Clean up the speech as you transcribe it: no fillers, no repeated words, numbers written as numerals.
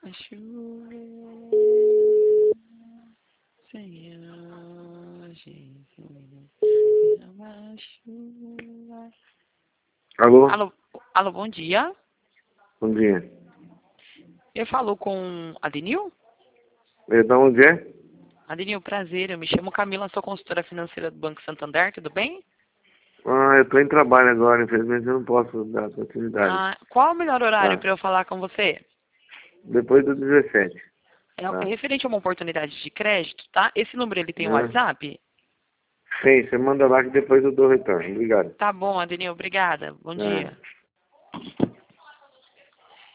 A chuva, Senhor Jesus, a chuva. Alô? Alô, bom dia. Bom dia. Eu falo com Adenil? Da onde é? Adenil, prazer. Eu me chamo Camila, sou consultora financeira do Banco Santander, tudo bem? Eu estou em trabalho agora, infelizmente eu não posso dar continuidade. Qual o melhor horário Tá. para eu falar com você? Depois do 17. É referente a uma oportunidade de crédito, tá? Esse número ele tem um Ah. WhatsApp? Sim, você manda lá que depois eu dou retorno. Obrigado. Tá bom, Adenil, obrigada. Bom dia.